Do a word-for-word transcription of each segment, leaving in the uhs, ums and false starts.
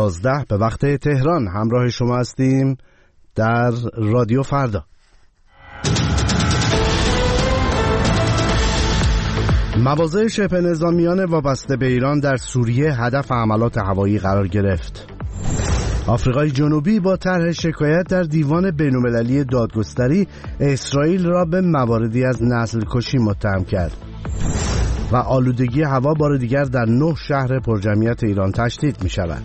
یازده به وقت تهران همراه شما هستیم در رادیو فردا. مواضع شبه نظامیان وابسته به ایران در سوریه هدف حملات هوایی قرار گرفت. آفریقای جنوبی با طرح شکایت در دیوان بین‌المللی دادگستری اسرائیل را به مواردی از نسل کشی متهم کرد. و آلودگی هوا بار دیگر در نه شهر پرجمعیت ایران تشدید می شود.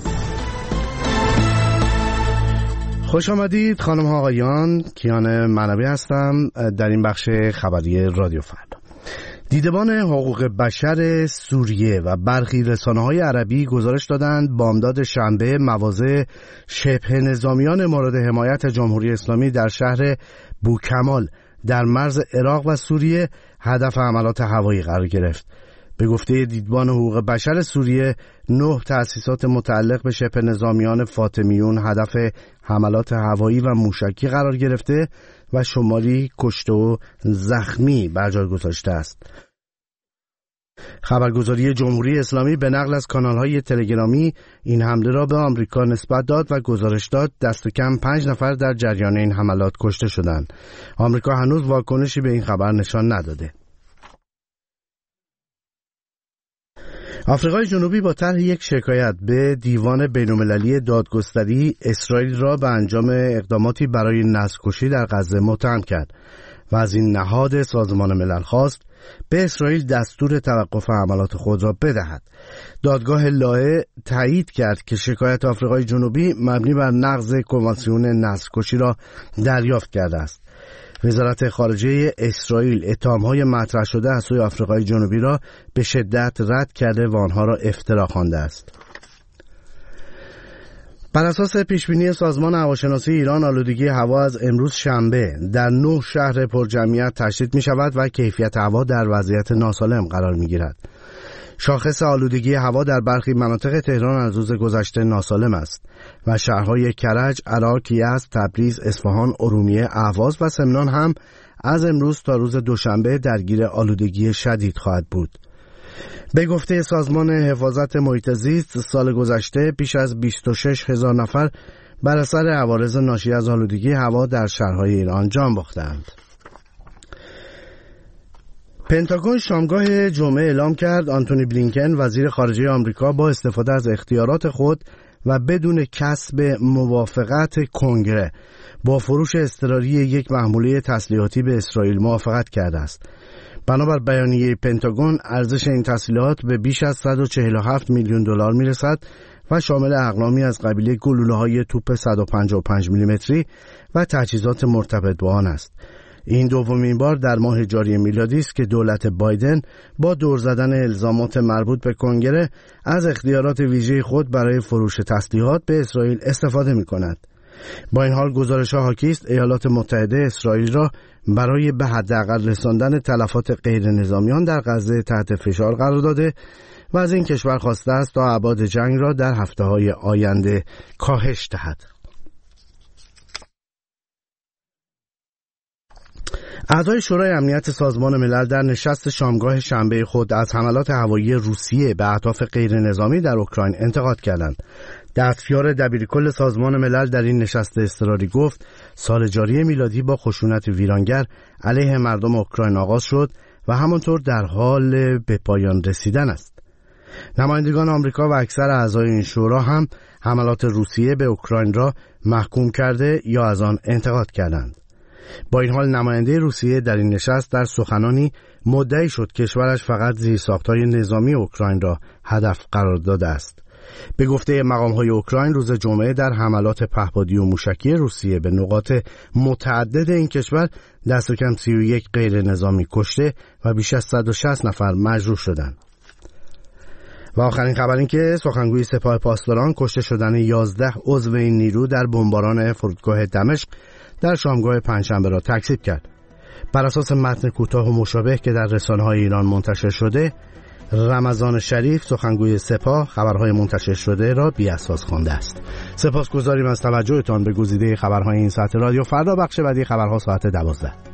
خوش آمدید خانم ها آقایان، کیان منابی هستم در این بخش خبری رادیو فردا. دیدبان حقوق بشر سوریه و برخی رسانه‌های عربی گزارش دادند بامداد شنبه مواضع شبه نظامیان مورد حمایت جمهوری اسلامی در شهر بوکمال در مرز عراق و سوریه هدف حملات هوایی قرار گرفت. به گفته دیدبان حقوق بشر سوریه، نه تأسیسات متعلق به شبه نظامیان فاطمیون هدف حملات هوایی و موشکی قرار گرفته و شماری کشته و زخمی بر جای گذاشته است. خبرگزاری جمهوری اسلامی به نقل از کانال‌های تلگرامی این حمله را به آمریکا نسبت داد و گزارش داد دست کم پنج نفر در جریان این حملات کشته شدند. آمریکا هنوز واکنشی به این خبر نشان نداده. آفریقای جنوبی با طرح یک شکایت به دیوان بین‌المللی دادگستری اسرائیل را به انجام اقداماتی برای نسل‌کشی در غزه متهم کرد و از این نهاد سازمان ملل خواست به اسرائیل دستور توقف حملات خود را بدهد. دادگاه لاهه تایید کرد که شکایت آفریقای جنوبی مبنی بر نقض کنوانسیون نسل‌کشی را دریافت کرده است. وزارت خارجه اسرائیل اتهام‌های مطرح شده از سوی آفریقای جنوبی را به شدت رد کرده و آنها را افترا خوانده است. بر اساس پیشبینی سازمان هواشناسی ایران، آلودگی هوا از امروز شنبه در نه شهر پرجمعیت تشدید می شود و کیفیت هوا در وضعیت ناسالم قرار می گیرد. شاخص آلودگی هوا در برخی مناطق تهران از روز گذشته ناسالم است و شهرهای کرج، عراق، یزد، تبریز، اصفهان، ارومیه، اهواز و سمنان هم از امروز تا روز دوشنبه درگیر آلودگی شدید خواهد بود. به گفته سازمان حفاظت محیط زیست، سال گذشته بیش از بیست و شش هزار نفر بر اثر عوارض ناشی از آلودگی هوا در شهرهای ایران جان باختند. پنتاگون شامگاه جمعه اعلام کرد آنتونی بلینکن وزیر خارجه آمریکا با استفاده از اختیارات خود و بدون کسب موافقت کنگره با فروش اضطراری یک محموله تسلیحاتی به اسرائیل موافقت کرده است. بنابر بیانیه پنتاگون ارزش این تسلیحات به بیش از صد و چهل و هفت میلیون دلار میرسد و شامل اقلامی از قبیل گلوله‌های توپ صد و پنجاه و پنج میلیمتری و تجهیزات مرتبط با آن است. این دومین بار در ماه جاری میلادی است که دولت بایدن با دور زدن الزامات مربوط به کنگره از اختیارات ویژه خود برای فروش تسلیحات به اسرائیل استفاده می‌کند. با این حال گزارش‌ها حاکی است ایالات متحده اسرائیل را برای به حداقل رساندن تلفات غیر نظامیان در غزه تحت فشار قرار داده و از این کشور خواسته است تا ابعاد جنگ را در هفته‌های آینده کاهش دهد. اعضای شورای امنیت سازمان ملل در نشست شامگاه شنبه خود از حملات هوایی روسیه به اهداف غیر نظامی در اوکراین انتقاد کردند. دستیار دبیرکل سازمان ملل در این نشست اضطراری گفت سال جاری میلادی با خشونت ویرانگر علیه مردم اوکراین آغاز شد و همانطور در حال به پایان رسیدن است. نمایندگان آمریکا و اکثر اعضای این شورا هم حملات روسیه به اوکراین را محکوم کرده یا از آن انتقاد کردند. با این حال نماینده روسیه در این نشست در سخنانی مدعی شد کشورش فقط زیرساخت‌های نظامی اوکراین را هدف قرار داده است. به گفته مقام‌های اوکراین روز جمعه در حملات پهپادی و موشکی روسیه به نقاط متعدد این کشور دست کم سی و یک غیر نظامی کشته و بیش از صد و شصت نفر مجروح شدند. و آخرین خبر این که سخنگوی سپاه پاسداران کشته شدن یازده عضو این نیرو در بمباران فرودگاه دمشق در شامگاه پنجشنبه را تکذیب کرد. بر اساس متن کوتاه و مشابه که در رسانه‌های ایران منتشر شده، رمضان شریف سخنگوی سپاه خبرهای منتشر شده را بی اساس خوانده است. سپاسگزاریم از توجهتان به گزیده خبرهای این ساعت رادیو فردا. بخش بعدی خبرها ساعت دوازده.